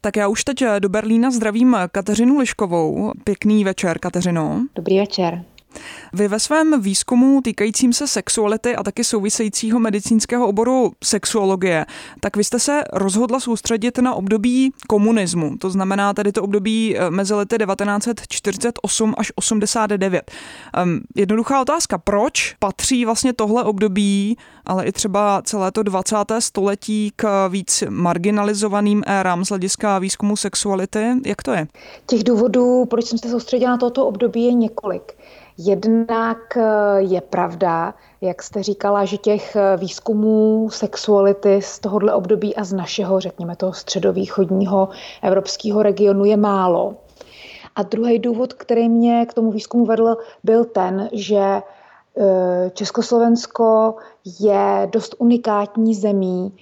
Tak já už teď do Berlína zdravím Kateřinu Liškovou. Pěkný večer, Kateřino. Dobrý večer. Vy ve svém výzkumu týkajícím se sexuality a taky souvisejícího medicínského oboru sexuologie, tak vy jste se rozhodla soustředit na období komunismu, to znamená tedy to období mezi lety 1948 až 89. Jednoduchá otázka, proč patří vlastně tohle období, ale i třeba celé to 20. století k víc marginalizovaným érám z hlediska výzkumu sexuality? Jak to je? Těch důvodů, proč jsem se soustředila na toto období, je několik. Jednak je pravda, jak jste říkala, že těch výzkumů sexuality z tohohle období a z našeho, řekněme toho středovýchodního evropského regionu je málo. A druhý důvod, který mě k tomu výzkumu vedl, byl ten, že Československo je dost unikátní zemí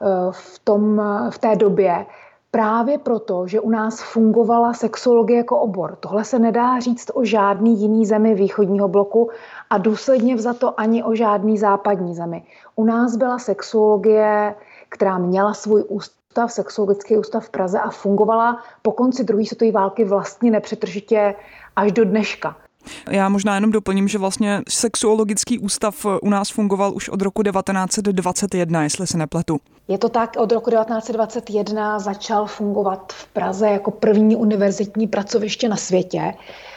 v té době, právě proto, že u nás fungovala sexuologie jako obor. Tohle se nedá říct o žádný jiný zemi východního bloku a důsledně vzato ani o žádný západní zemi. U nás byla sexuologie, která měla svůj ústav, sexuologický ústav v Praze a fungovala po konci druhé světové války vlastně nepřetržitě až do dneška. Já možná jenom doplním, že vlastně sexuologický ústav u nás fungoval už od roku 1921, jestli se nepletu. Je to tak, od roku 1921 začal fungovat v Praze jako první univerzitní pracoviště na světě.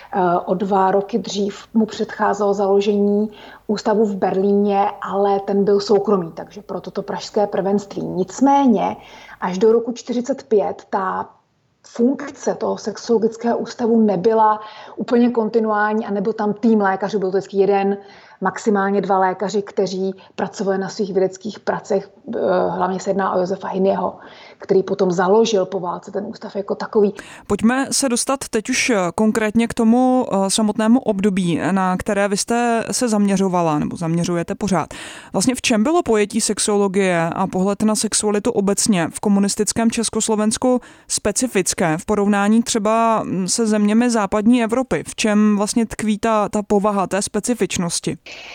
O 2 roky dřív mu předcházelo založení ústavu v Berlíně, ale ten byl soukromý, takže proto to pražské prvenství. Nicméně až do roku 1945 ta funkce toho sexuologického ústavu nebyla úplně kontinuální a nebyl tam tým lékařů, byl to vždycky jeden, maximálně 2 lékaři, kteří pracovali na svých vědeckých pracech. Hlavně se jedná o Josefa Hinyho, který potom založil po válce ten ústav jako takový. Pojďme se dostat teď už konkrétně k tomu samotnému období, na které vy jste se zaměřovala, nebo zaměřujete pořád. Vlastně v čem bylo pojetí sexuologie a pohled na sexualitu obecně v komunistickém Československu specifické v porovnání třeba se zeměmi západní Evropy? V čem vlastně tkví ta povaha té specifičnosti?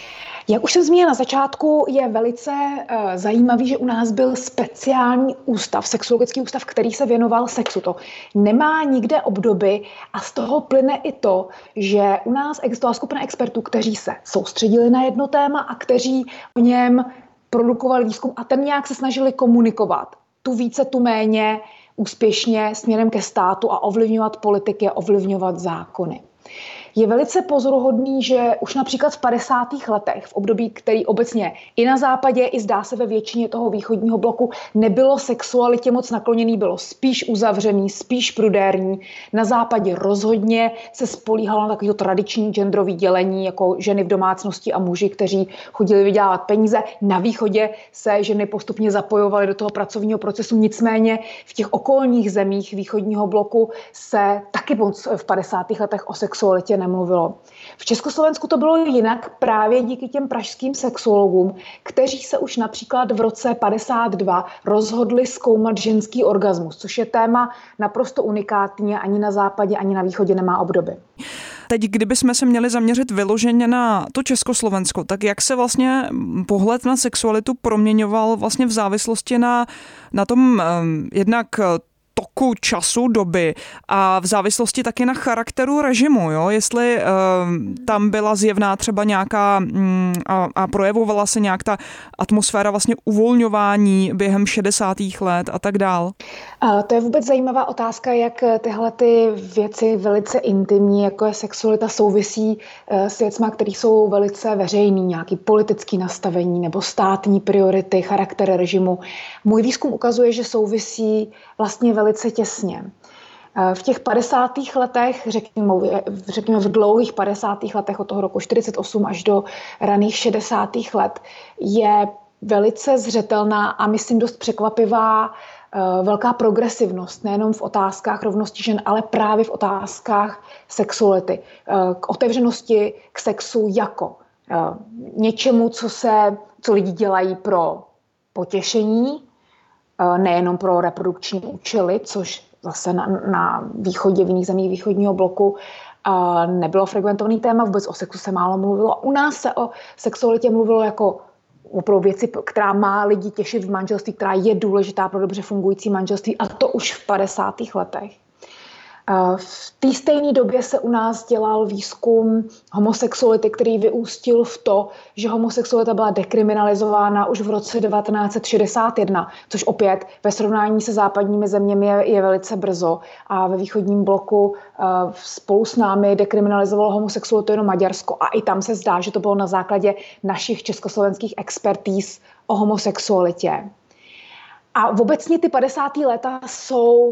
Jak už jsem zmínila na začátku, je velice zajímavý, že u nás byl speciální ústav, sexuologický ústav, který se věnoval sexu. To nemá nikde obdoby a z toho plyne i to, že u nás existovala skupina expertů, kteří se soustředili na jedno téma a kteří o něm produkovali výzkum a ten nějak se snažili komunikovat. Tu více, tu méně úspěšně směrem ke státu a ovlivňovat politiky, ovlivňovat zákony. Je velice pozoruhodný, že už například v 50. letech, v období, který obecně i na západě, i zdá se ve většině toho východního bloku, nebylo sexualitě moc nakloněný, bylo spíš uzavřený, spíš prudérní. Na západě rozhodně se spolíhalo na takového tradiční genderový dělení, jako ženy v domácnosti a muži, kteří chodili vydělávat peníze. Na východě se ženy postupně zapojovaly do toho pracovního procesu, nicméně v těch okolních zemích východního bloku se taky moc v 50. letech o sexualitě nemluvilo. V Československu to bylo jinak právě díky těm pražským sexuologům, kteří se už například v roce 52 rozhodli zkoumat ženský orgasmus, což je téma naprosto unikátní a ani na západě, ani na východě nemá obdoby. Teď, kdybychom se měli zaměřit vyloženě na to Československo, tak jak se vlastně pohled na sexualitu proměňoval vlastně v závislosti na tom jednak toku času, doby a v závislosti taky na charakteru režimu, jo? Jestli tam byla zjevná třeba nějaká a projevovala se nějak ta atmosféra vlastně uvolňování během 60. let a tak dál. To je vůbec zajímavá otázka, jak tyhle ty věci velice intimní, jako je sexualita, souvisí s věcma, které jsou velice veřejný, nějaký politický nastavení nebo státní priority, charakter režimu. Můj výzkum ukazuje, že souvisí vlastně velice těsně. V těch 50. letech, řekněme v dlouhých 50. letech od toho roku 48 až do raných 60. let, je velice zřetelná a myslím dost překvapivá velká progresivnost, nejenom v otázkách rovnosti žen, ale právě v otázkách sexuality, k otevřenosti k sexu jako něčemu, co lidi dělají pro potěšení, nejenom pro reprodukční účely, což zase na východě, v jiných zemích východního bloku nebylo frekventovaný téma, vůbec o sexu se málo mluvilo. U nás se o sexualitě mluvilo jako opravdu věci, která má lidi těšit v manželství, která je důležitá pro dobře fungující manželství, a to už v 50. letech. V té stejné době se u nás dělal výzkum homosexuality, který vyústil v to, že homosexualita byla dekriminalizována už v roce 1961, což opět ve srovnání se západními zeměmi je velice brzo. A ve východním bloku spolu s námi dekriminalizovalo homosexualitu jenom Maďarsko. A i tam se zdá, že to bylo na základě našich československých expertíz o homosexualitě. A obecně ty 50. léta jsou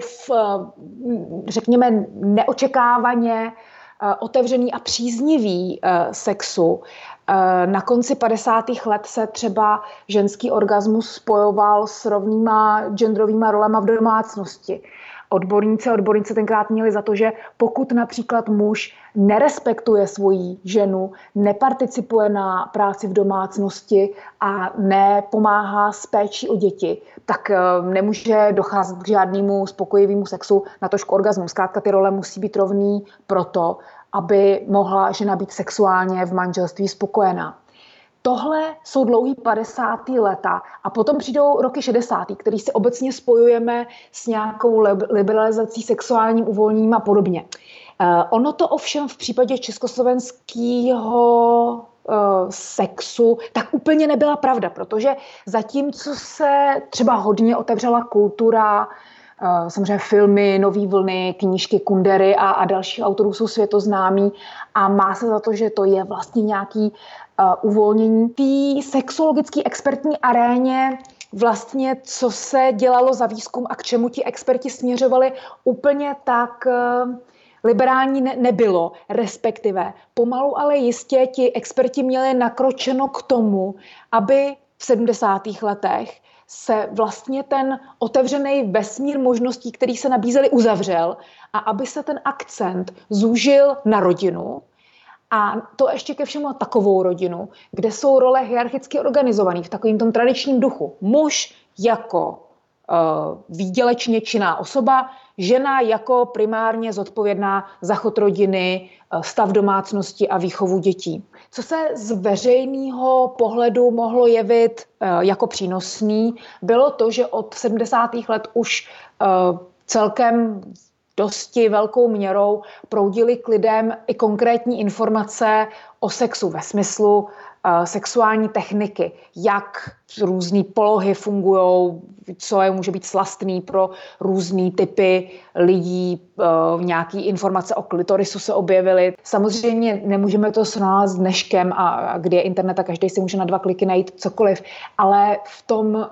řekněme, neočekávaně otevřený a příznivý sexu. Na konci 50. let se třeba ženský orgasmus spojoval s rovnýma genderovýma rolema v domácnosti. Odborníci tenkrát měli za to, že pokud například muž nerespektuje svoji ženu, neparticipuje na práci v domácnosti a nepomáhá s péčí o děti, tak nemůže docházet k žádnému spokojivému sexu, natož k orgazmu. Zkrátka ty role musí být rovný proto, aby mohla žena být sexuálně v manželství spokojená. Tohle jsou dlouhý 50. léta a potom přijdou roky 60., který si obecně spojujeme s nějakou liberalizací, sexuálním uvolněním a podobně. Ono to ovšem v případě československého sexu tak úplně nebyla pravda, protože zatímco se třeba hodně otevřela kultura, samozřejmě filmy, nový vlny, knížky Kundery a dalších autorů jsou světoznámí a má se za to, že to je vlastně nějaký uvolnění. Té sexuologické expertní aréně vlastně, co se dělalo za výzkum a k čemu ti experti směřovali, úplně tak liberální nebylo, respektive pomalu, ale jistě ti experti měli nakročeno k tomu, aby v 70. letech se vlastně ten otevřený vesmír možností, který se nabízely, uzavřel a aby se ten akcent zúžil na rodinu. A to ještě ke všemu takovou rodinu, kde jsou role hierarchicky organizované v takovém tom tradičním duchu. Muž jako výdělečně činná osoba, žena jako primárně zodpovědná za chod rodiny, stav domácnosti a výchovu dětí. Co se z veřejného pohledu mohlo jevit jako přínosný, bylo to, že od 70. let už celkem dosti velkou měrou proudily k lidem i konkrétní informace o sexu ve smyslu sexuální techniky, jak různé polohy fungují, co je může být slastný pro různé typy lidí, nějaké informace o klitorisu se objevily. Samozřejmě nemůžeme to srovnávat s dneškem, a kdy je internet a každý si může na 2 kliky najít cokoliv, ale v tom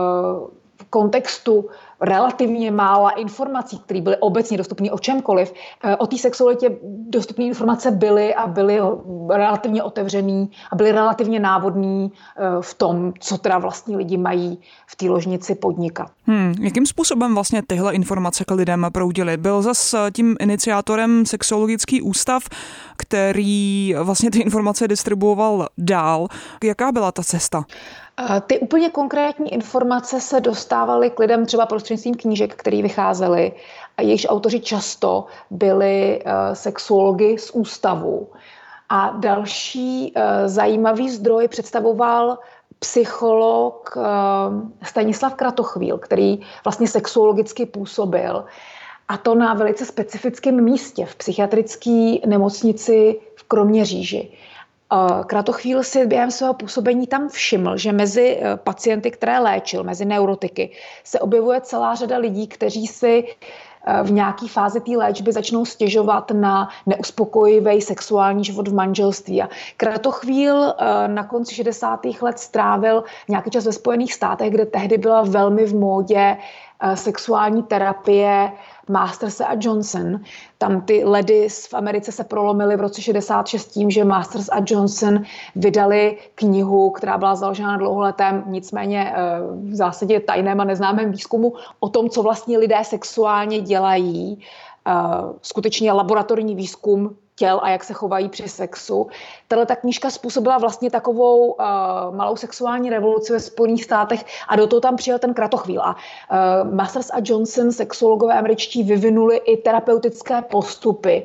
kontextu relativně mála informací, které byly obecně dostupné o čemkoliv. O té sexualitě dostupné informace byly a byly relativně otevřený a byly relativně návodný v tom, co teda vlastně lidi mají v té ložnici podnikat. Jakým způsobem vlastně tyhle informace k lidem proudily? Byl zas tím iniciátorem Sexuologický ústav, který vlastně ty informace distribuoval dál. Jaká byla ta cesta? Ty úplně konkrétní informace se dostávaly k lidem třeba prostřednictvím knížek, které vycházely a jejichž autoři často byli sexuologi z ústavu. A další zajímavý zdroj představoval psycholog Stanislav Kratochvíl, který vlastně sexuologicky působil. A to na velice specifickém místě v psychiatrické nemocnici v Kroměříži. Kratochvíl si během svého působení tam všiml, že mezi pacienty, které léčil, mezi neurotiky, se objevuje celá řada lidí, kteří si v nějaké fázi té léčby začnou stěžovat na neuspokojivý sexuální život v manželství. A Kratochvíl na konci 60. let strávil nějaký čas ve Spojených státech, kde tehdy byla velmi v módě sexuální terapie Masterse a Johnson. Tam ty ledy v Americe se prolomily v roce 66 tím, že Masters a Johnson vydali knihu, která byla založena na dlouholetém, nicméně v zásadě tajném a neznámém výzkumu o tom, co vlastně lidé sexuálně dělají. Skutečně laboratorní výzkum těl a jak se chovají při sexu. Tato knížka způsobila vlastně takovou malou sexuální revoluci ve Spojených státech a do toho tam přijel ten Kratochvíl. A Masters a Johnson, sexuologové američtí, vyvinuli i terapeutické postupy,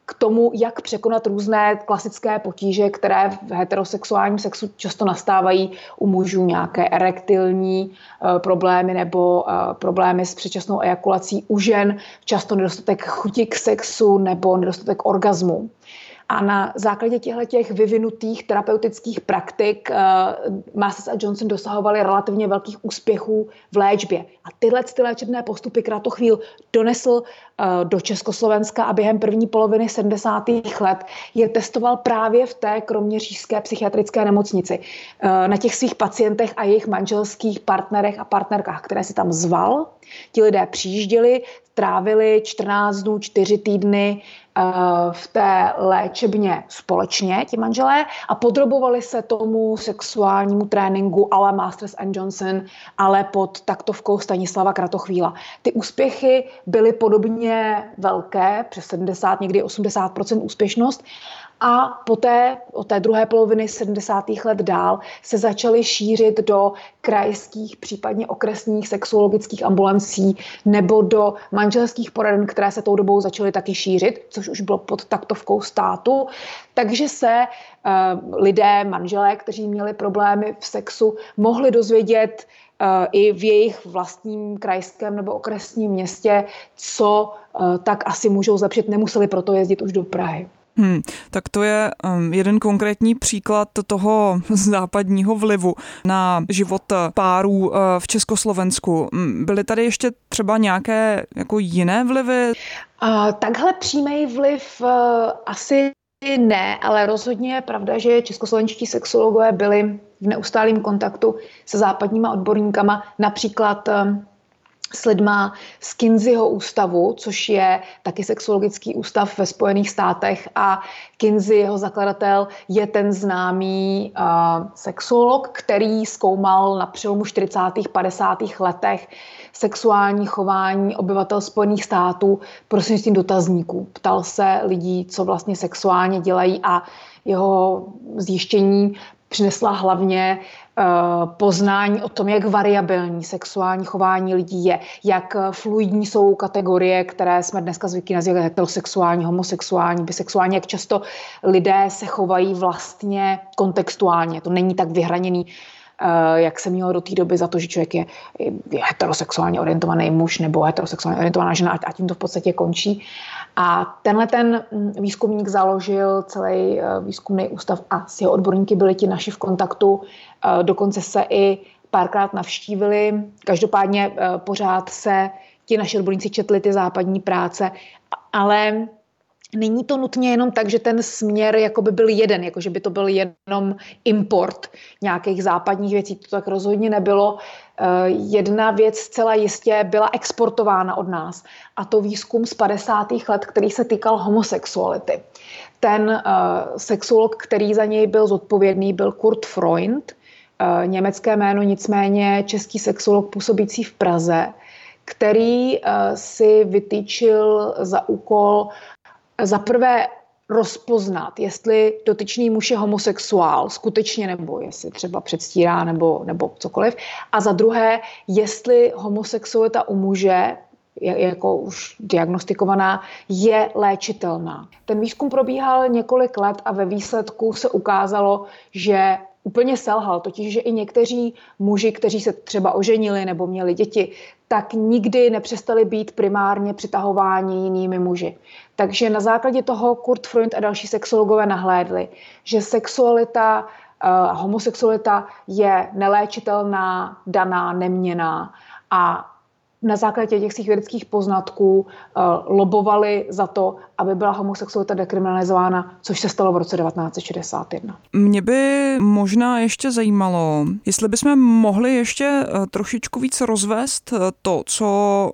k tomu, jak překonat různé klasické potíže, které v heterosexuálním sexu často nastávají u mužů, nějaké erektilní problémy nebo problémy s předčasnou ejakulací, u žen často nedostatek chuti k sexu nebo nedostatek orgazmu. A na základě těchto vyvinutých terapeutických praktik Masters a Johnson dosahovali relativně velkých úspěchů v léčbě. A tyhle léčebné postupy Kratochvíl donesl do Československa a během první poloviny 70. let je testoval právě v té kroměřížské psychiatrické nemocnici. Na těch svých pacientech a jejich manželských partnerech a partnerkách, které si tam zval. Ti lidé přijížděli, trávili 14 dnů, 4 týdny v té léčebně společně, ti manželé, a podrobovali se tomu sexuálnímu tréninku à la Masters and Johnson, ale pod taktovkou Stanislava Kratochvíla. Ty úspěchy byly podobně velké, přes 70, někdy 80% úspěšnost, a poté, od té druhé poloviny 70. let dál, se začaly šířit do krajských, případně okresních sexuologických ambulancí nebo do manželských poraden, které se tou dobou začaly taky šířit, což už bylo pod taktovkou státu. Takže se lidé, manželé, kteří měli problémy v sexu, mohli dozvědět i v jejich vlastním krajském nebo okresním městě, co tak asi můžou zlepšit. Nemuseli proto jezdit už do Prahy. Tak to je jeden konkrétní příklad toho západního vlivu na život párů v Československu. Byly tady ještě třeba nějaké jako jiné vlivy? Takhle přímý vliv asi ne, ale rozhodně je pravda, že českoslovenští sexologové byli v neustálém kontaktu se západníma odborníkama, například s lidma z Kinseyho ústavu, což je taky sexuologický ústav ve Spojených státech, a Kinsey, jeho zakladatel, je ten známý sexuolog, který zkoumal na přelomu 40. 50. letech sexuální chování obyvatel Spojených států prostřednictvím dotazníků. Ptal se lidí, co vlastně sexuálně dělají, a jeho zjištění přinesla hlavně poznání o tom, jak variabilní sexuální chování lidí je, jak fluidní jsou kategorie, které jsme dneska zvyklí nazývat heterosexuální, homosexuální, bisexuální, jak často lidé se chovají vlastně kontextuálně. To není tak vyhraněný, jak se mělo do té doby za to, že člověk je heterosexuálně orientovaný muž nebo heterosexuálně orientovaná žena, a tím to v podstatě končí. A ten výzkumník založil celý výzkumný ústav a s jeho odborníky byli ti naši v kontaktu. Dokonce se i párkrát navštívili. Každopádně pořád se ti naši odborníci četli ty západní práce, ale není to nutně jenom tak, že ten směr jakoby byl jeden, jako že by to byl jenom import nějakých západních věcí. To tak rozhodně nebylo. Jedna věc zcela jistě byla exportována od nás, a to výzkum z 50. let, který se týkal homosexuality. Ten sexuolog, který za něj byl zodpovědný, byl Kurt Freund, německé jméno, nicméně český sexuolog působící v Praze, který si vytýčil za úkol za prvé rozpoznat, jestli dotyčný muž je homosexuál skutečně, nebo jestli třeba předstírá nebo cokoliv. A za druhé, jestli homosexualita u muže, jako už diagnostikovaná, je léčitelná. Ten výzkum probíhal několik let a ve výsledku se ukázalo, že úplně selhal, totiž, že i někteří muži, kteří se třeba oženili nebo měli děti, tak nikdy nepřestali být primárně přitahováni jinými muži. Takže na základě toho Kurt Freund a další sexologové nahlédli, že sexualita, homosexualita je neléčitelná, daná, neměnná, a na základě těch svých vědeckých poznatků lobovali za to, aby byla homosexualita dekriminalizována, což se stalo v roce 1961. Mě by možná ještě zajímalo, jestli bychom mohli ještě trošičku víc rozvést to, co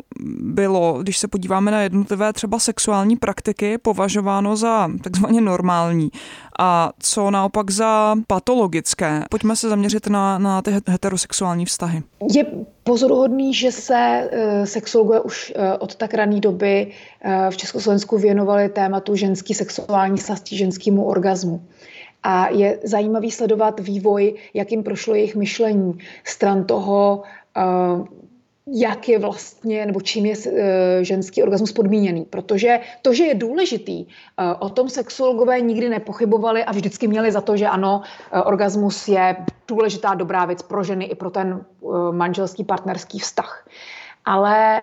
bylo, když se podíváme na jednotlivé třeba sexuální praktiky, považováno za takzvaně normální, a co naopak za patologické. Pojďme se zaměřit na ty heterosexuální vztahy. Je pozoruhodný, že se sexologové už od tak rané doby v Československu věnovali tématu ženský sexuální strasti, ženskému orgazmu. A je zajímavý sledovat vývoj, jakým prošlo jejich myšlení stran toho jak je vlastně, nebo čím je ženský orgasmus podmíněný. Protože to, že je důležitý, o tom sexuologové nikdy nepochybovali a vždycky měli za to, že ano, orgasmus je důležitá dobrá věc pro ženy i pro ten manželský partnerský vztah. Ale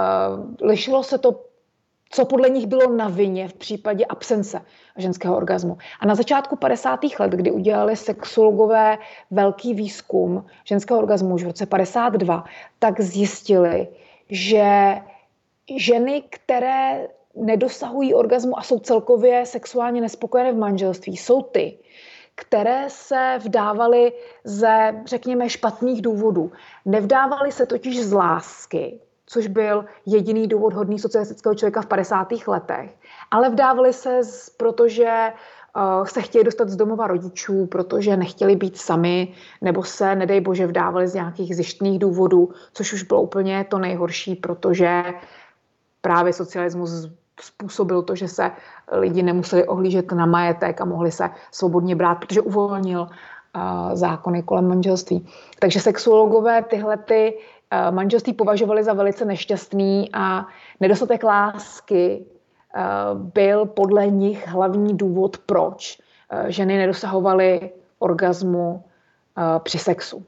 lišilo se to, co podle nich bylo na vině v případě absence ženského orgasmu. A na začátku 50. let, kdy udělali sexuologové velký výzkum ženského orgasmu už v roce 52, tak zjistili, že ženy, které nedosahují orgasmu a jsou celkově sexuálně nespokojené v manželství, jsou ty, které se vdávaly ze, řekněme, špatných důvodů. Nevdávaly se totiž z lásky, což byl jediný důvod hodný socialistického člověka v 50. letech. Ale vdávali se, protože se chtěli dostat z domova rodičů, protože nechtěli být sami, nebo se, nedej bože, vdávali z nějakých zištných důvodů, což už bylo úplně to nejhorší, protože právě socialismus způsobil to, že se lidi nemuseli ohlížet na majetek a mohli se svobodně brát, protože uvolnil zákony kolem manželství. Takže sexuologové tyhle manželství považovali za velice nešťastný a nedostatek lásky byl podle nich hlavní důvod, proč ženy nedosahovaly orgasmu při sexu.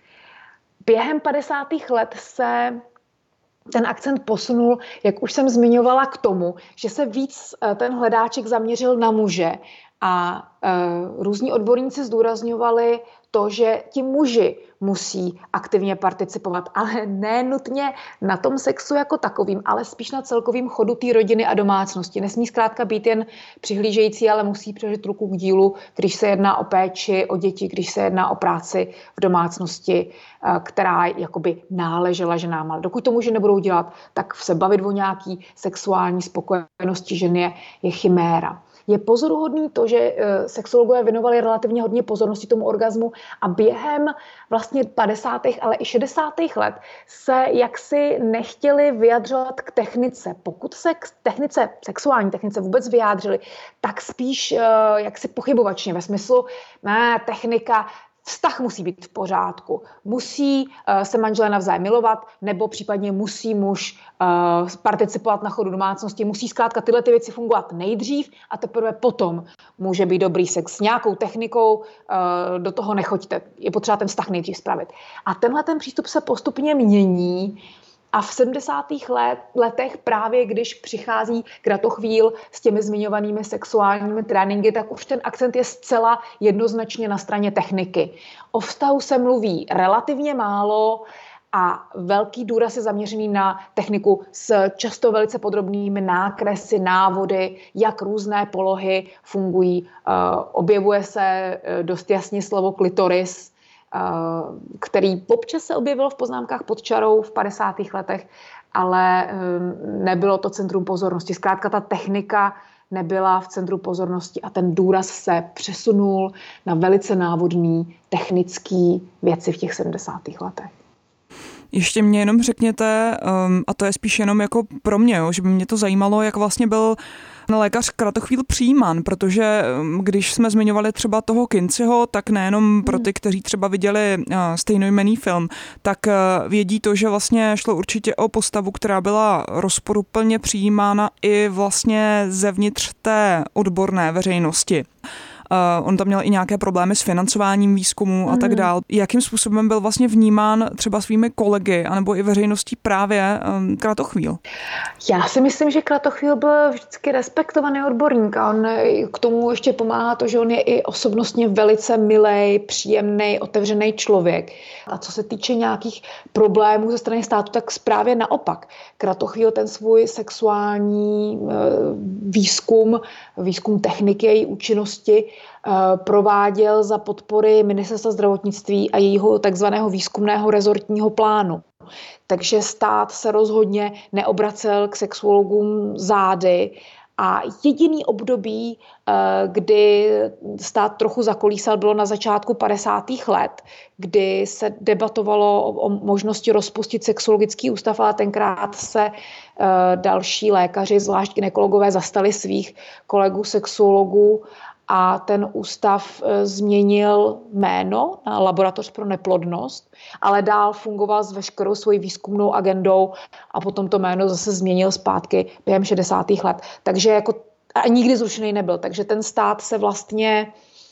Během 50. let se ten akcent posunul, jak už jsem zmiňovala, k tomu, že se víc ten hledáček zaměřil na muže a různí odborníci zdůrazňovali to, že ti muži musí aktivně participovat, ale ne nutně na tom sexu jako takovým, ale spíš na celkovým chodu té rodiny a domácnosti. Nesmí zkrátka být jen přihlížející, ale musí přiložit ruku k dílu, když se jedná o péči, o děti, když se jedná o práci v domácnosti, která jakoby náležela ženám. Ale dokud to muži nebudou dělat, tak se bavit o nějaký sexuální spokojenosti ženy je chiméra. Je pozoruhodný to, že sexologové věnovali relativně hodně pozornosti tomu orgasmu a během vlastně 50. ale i 60. let se jaksi nechtěli vyjadřovat k technice. Pokud se k technice, sexuální technice vůbec vyjádřili, tak spíš jaksi pochybovačně ve smyslu, ne, technika, vztah musí být v pořádku. Musí se manželé navzájem milovat, nebo případně musí muž participovat na chodu domácnosti. Musí zkrátka tyhle ty věci fungovat nejdřív a teprve potom může být dobrý sex. S nějakou technikou do toho nechoďte. Je potřeba ten vztah nejdřív spravit. A tenhle ten přístup se postupně mění. A v 70. letech právě, když přichází Kratochvíl s těmi zmiňovanými sexuálními tréninky, tak už ten akcent je zcela jednoznačně na straně techniky. O vztahu se mluví relativně málo a velký důraz je zaměřený na techniku s často velice podrobnými nákresy, návody, jak různé polohy fungují. Objevuje se dost jasně slovo klitoris, který občas se objevil v poznámkách pod čarou v 50. letech, ale nebylo to centrum pozornosti. Zkrátka ta technika nebyla v centru pozornosti a ten důraz se přesunul na velice návodný technický věci v těch 70. letech. Ještě mě jenom řekněte, a to je spíš jenom jako pro mě, že by mě to zajímalo, jak vlastně byl lékař Kratochvíl přijímán, protože když jsme zmiňovali třeba toho Kinseyho, tak nejenom pro ty, kteří třeba viděli stejnojmenný film, tak vědí to, že vlastně šlo určitě o postavu, která byla rozporuplně přijímána i vlastně zevnitř té odborné veřejnosti. On tam měl i nějaké problémy s financováním výzkumu a tak dál. Jakým způsobem byl vlastně vnímán třeba svými kolegy anebo i veřejností právě Kratochvíl? Já si myslím, že Kratochvíl byl vždycky respektovaný odborník a on k tomu ještě pomáhá to, že on je i osobnostně velice milej, příjemný, otevřený člověk. A co se týče nějakých problémů ze strany státu, tak právě naopak. Kratochvíl ten svůj sexuální výzkum techniky, její účinnosti prováděl za podpory Ministerstva zdravotnictví a jejího takzvaného výzkumného rezortního plánu. Takže stát se rozhodně neobracel k sexuologům zády a jediný období, kdy stát trochu zakolísal, bylo na začátku 50. let, kdy se debatovalo o možnosti rozpustit sexuologický ústav, ale tenkrát se další lékaři, zvlášť gynekologové, zastali svých kolegů sexuologů a ten ústav změnil jméno na Laboratoř pro neplodnost, ale dál fungoval s veškerou svojí výzkumnou agendou a potom to jméno zase změnil zpátky během 60. let. Takže jako a nikdy zrušený nebyl. Takže ten stát se vlastně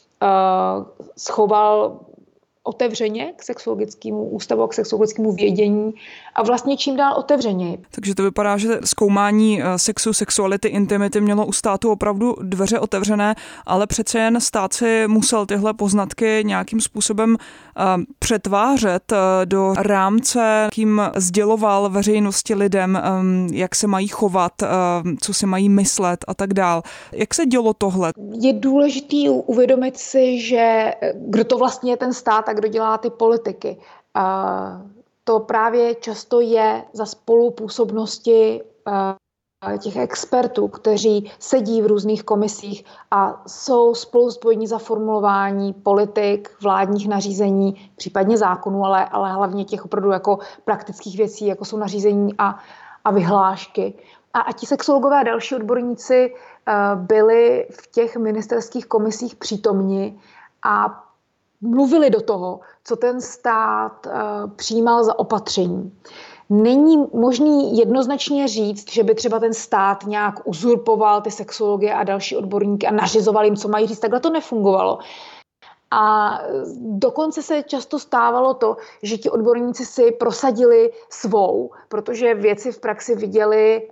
schoval otevřeně k sexologickému ústavu, k sexologickému vědění a vlastně čím dál otevřeněji. Takže to vypadá, že zkoumání sexu, sexuality, intimity mělo u státu opravdu dveře otevřené, ale přece jen stát si musel tyhle poznatky nějakým způsobem přetvářet do rámce, kým sděloval veřejnosti lidem, jak se mají chovat, co si mají myslet a tak dál. Jak se dělo tohle? Je důležité uvědomit si, že kdo to vlastně je ten stát a kdo dělá ty politiky. To právě často je za spolupůsobnosti těch expertů, kteří sedí v různých komisích a jsou spolu zodpovědní za formulování politik, vládních nařízení, případně zákonů, ale hlavně těch opravdu jako praktických věcí, jako jsou nařízení a vyhlášky. A ti sexologové a další odborníci byli v těch ministerských komisích přítomni a mluvili do toho, co ten stát přijímal za opatření. Není možný jednoznačně říct, že by třeba ten stát nějak uzurpoval ty sexology a další odborníky a nařizoval jim, co mají říct. Takhle to nefungovalo. A dokonce se často stávalo to, že ti odborníci si prosadili svou, protože věci v praxi viděli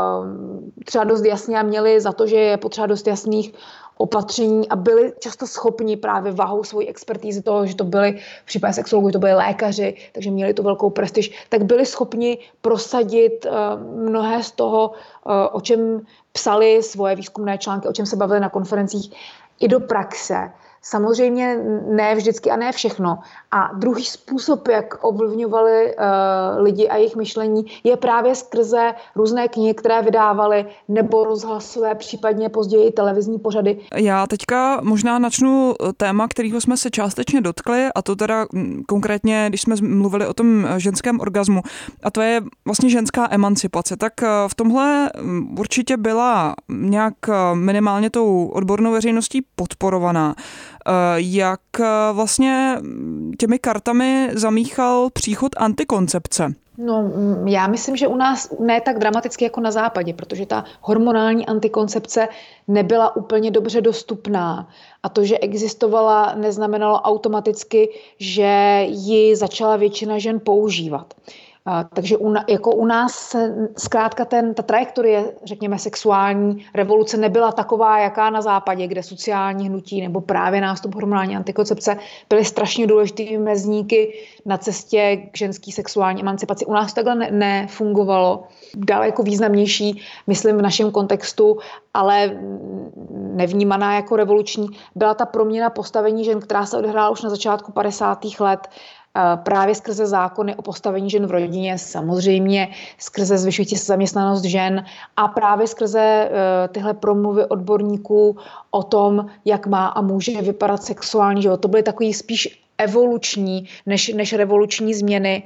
třeba dost jasně a měli za to, že je potřeba dost jasných opatření a byli často schopni právě vahou svojí expertízy toho, že to byli v případě sexologů, to byli lékaři, takže měli tu velkou prestiž, tak byli schopni prosadit mnohé z toho, o čem psali svoje výzkumné články, o čem se bavili na konferencích, i do praxe. Samozřejmě ne vždycky a ne všechno. A druhý způsob, jak ovlivňovali lidi a jejich myšlení, je právě skrze různé knihy, které vydávali, nebo rozhlasové, případně později televizní pořady. Já teďka možná načnu téma, kterého jsme se částečně dotkli, a to teda konkrétně, když jsme mluvili o tom ženském orgazmu, a to je vlastně ženská emancipace. Tak v tomhle určitě byla nějak minimálně tou odbornou veřejností podporovaná. Jak vlastně těmi kartami zamíchal příchod antikoncepce? No, já myslím, že u nás ne tak dramaticky jako na západě, protože ta hormonální antikoncepce nebyla úplně dobře dostupná. A to, že existovala, neznamenalo automaticky, že ji začala většina žen používat. Takže jako u nás zkrátka ta trajektorie, řekněme, sexuální revoluce nebyla taková, jaká na západě, kde sociální hnutí nebo právě nástup hormonální antikoncepce byly strašně důležitými mezníky na cestě k ženské sexuální emancipaci. U nás to takhle nefungovalo. Daleko významnější, myslím v našem kontextu, ale nevnímaná jako revoluční, byla ta proměna postavení žen, která se odehrála už na začátku 50. let, právě skrze zákony o postavení žen v rodině, samozřejmě skrze zvyšující se zaměstnanost žen a právě skrze tyhle promluvy odborníků o tom, jak má a může vypadat sexuální život. To byly takový spíš evoluční než revoluční změny,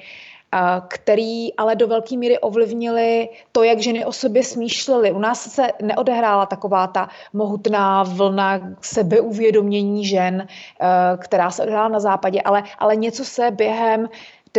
který ale do velké míry ovlivnili to, jak ženy o sobě smýšlely. U nás se neodehrála taková ta mohutná vlna sebeuvědomění žen, která se odehrála na západě, ale něco se během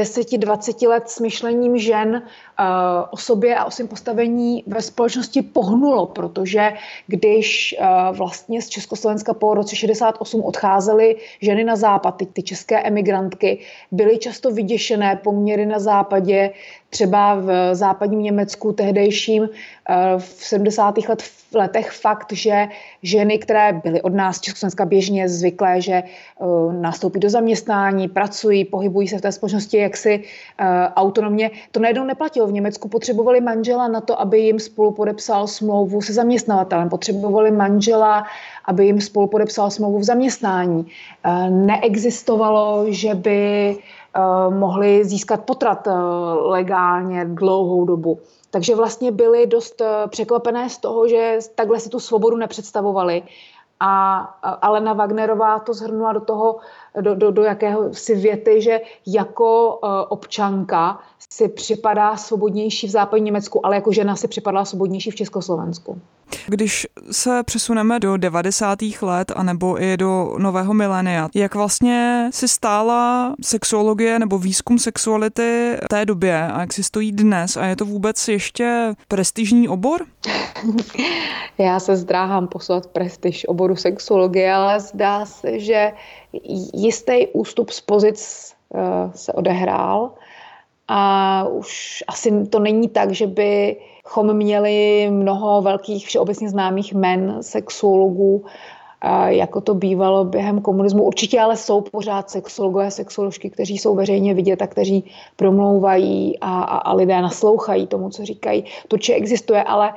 10-20 let s myšlením žen o sobě a o svém postavení ve společnosti pohnulo, protože když vlastně z Československa po roce 68 odcházely ženy na západ, ty české emigrantky, byly často vyděšené poměry na západě, třeba v západním Německu tehdejším v 70. letech fakt, že ženy, které byly od nás Československa běžně zvyklé, že nastoupí do zaměstnání, pracují, pohybují se v té společnosti jaksi autonomně, to najednou neplatilo. V Německu potřebovali manžela na to, aby jim spolu podepsal smlouvu se zaměstnavatelem. Potřebovali manžela, aby jim spolu podepsal smlouvu v zaměstnání. Neexistovalo, že by mohli získat potrat legálně dlouhou dobu. Takže vlastně byli dost překvapené z toho, že takhle si tu svobodu nepředstavovali. A Alena Wagnerová to shrnula do jakéhosi věty, že jako občanka si připadá svobodnější v západním Německu, ale jako žena si připadala svobodnější v Československu. Když se přesuneme do 90. let anebo i do nového milénia, jak vlastně si stála sexuologie nebo výzkum sexuality v té době a jak si stojí dnes a je to vůbec ještě prestižní obor? Já se zdráhám poslat prestiž oboru sexuologie, ale zdá se, že jistý ústup z pozic se odehrál a už asi to není tak, že bychom měli mnoho velkých všeobecně známých jmen sexuologů, jako to bývalo během komunismu. Určitě ale jsou pořád sexologové, sexoložky, kteří jsou veřejně vidět a kteří promlouvají a lidé naslouchají tomu, co říkají. To, či existuje, ale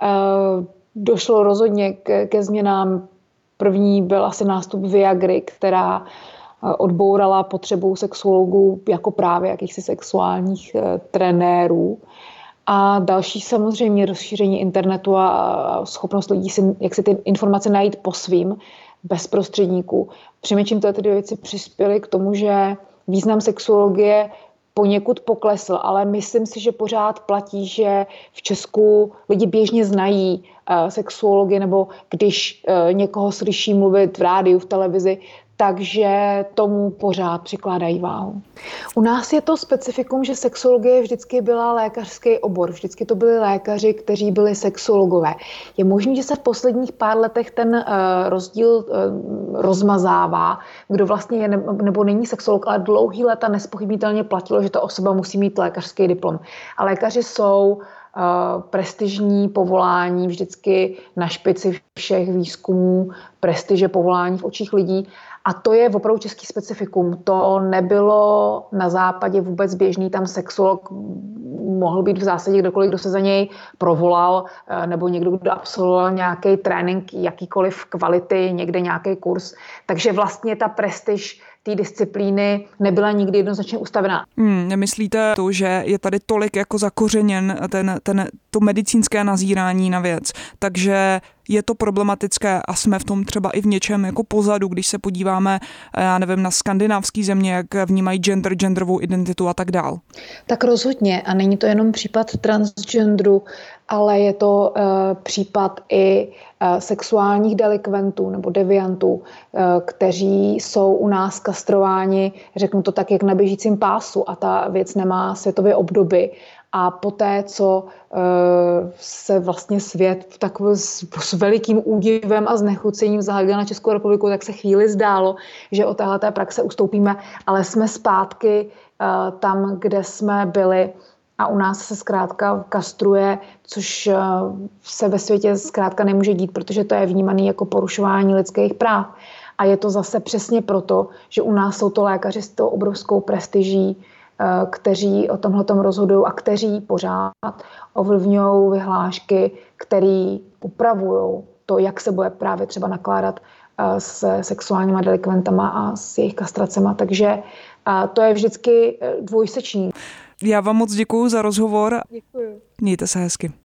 došlo rozhodně ke změnám. První byl asi nástup Viagry, která odbourala potřebu sexuologů jako právě jakýchsi sexuálních trenérů. A další samozřejmě rozšíření internetu a schopnost lidí jak si ty informace najít po svým, bez prostředníků. Přinejmenším tyhle dvě věci přispěly k tomu, že význam sexuologie poněkud poklesl, ale myslím si, že pořád platí, že v Česku lidi běžně znají sexuologii, nebo když někoho slyší mluvit v rádiu, v televizi, takže tomu pořád přikládají váhu. U nás je to specifikum, že sexuologie vždycky byla lékařský obor. Vždycky to byli lékaři, kteří byli sexuologové. Je možné, že se v posledních pár letech ten rozdíl rozmazává, kdo vlastně je nebo není sexuolog, ale dlouhý léta nespochybnitelně platilo, že ta osoba musí mít lékařský diplom. A lékaři jsou prestižní povolání, vždycky na špici všech výzkumů, prestiže povolání v očích lidí. A to je opravdu český specifikum. To nebylo na západě vůbec běžný. Tam sexuolog mohl být v zásadě kdokoliv, kdo se za něj provolal, nebo někdo, kdo absolvoval nějaký trénink, jakýkoliv kvality, někde nějaký kurz. Takže vlastně ta prestiž té disciplíny nebyla nikdy jednoznačně ustavená. Nemyslíte to, že je tady tolik jako zakořeněn to medicínské nazírání na věc, takže je to problematické a jsme v tom třeba i v něčem jako pozadu, když se podíváme, já nevím, na skandinávský země, jak vnímají genderovou identitu a tak dál. Tak rozhodně a není to jenom případ transgenderu, ale je to případ i sexuálních delikventů nebo deviantů, kteří jsou u nás kastrováni, řeknu to tak, jak na běžícím pásu a ta věc nemá světové obdoby. A poté, co se vlastně svět s velikým údivem a znechucením zahlédl na Českou republiku, tak se chvíli zdálo, že od téhleté praxe ustoupíme, ale jsme zpátky tam, kde jsme byli. A u nás se zkrátka kastruje, což se ve světě zkrátka nemůže dít, protože to je vnímané jako porušování lidských práv. A je to zase přesně proto, že u nás jsou to lékaři s tou obrovskou prestiží, kteří o tomhletom rozhodují a kteří pořád ovlivňují vyhlášky, které upravují to, jak se bude právě třeba nakládat s sexuálníma delikventama a s jejich kastracema. Takže to je vždycky dvojsečný. Já vám moc děkuju za rozhovor. Děkuju. Mějte se hezky.